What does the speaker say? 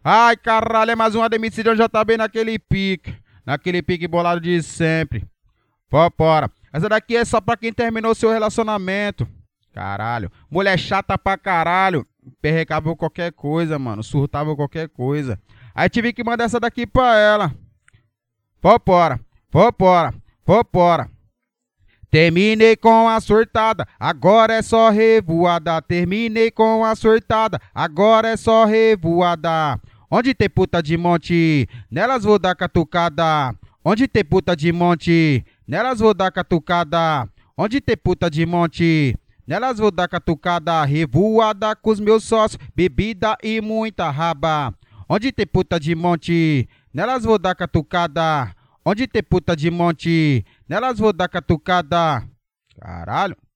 Ai, caralho, é mais uma demissão, já tá bem naquele pique. Naquele pique bolado de sempre. Vambora. Essa daqui é só pra quem terminou seu relacionamento. Caralho. Mulher chata pra caralho. Perrecava qualquer coisa, mano. Surtava qualquer coisa. Aí tive que mandar essa daqui pra ela. Vambora. Vambora. Vambora. Terminei com a surtada, agora é só revoada. Terminei com a surtada, agora é só revoada. Onde tem puta de monte, nelas vou dar catucada. Onde tem puta de monte, nelas vou dar catucada. Onde tem puta de monte, nelas vou dar catucada. Revoada com os meus sócios, bebida e muita raba. Onde tem puta de monte, nelas vou dar catucada. Onde tem puta de monte, nelas vou dar catucada. Caralho.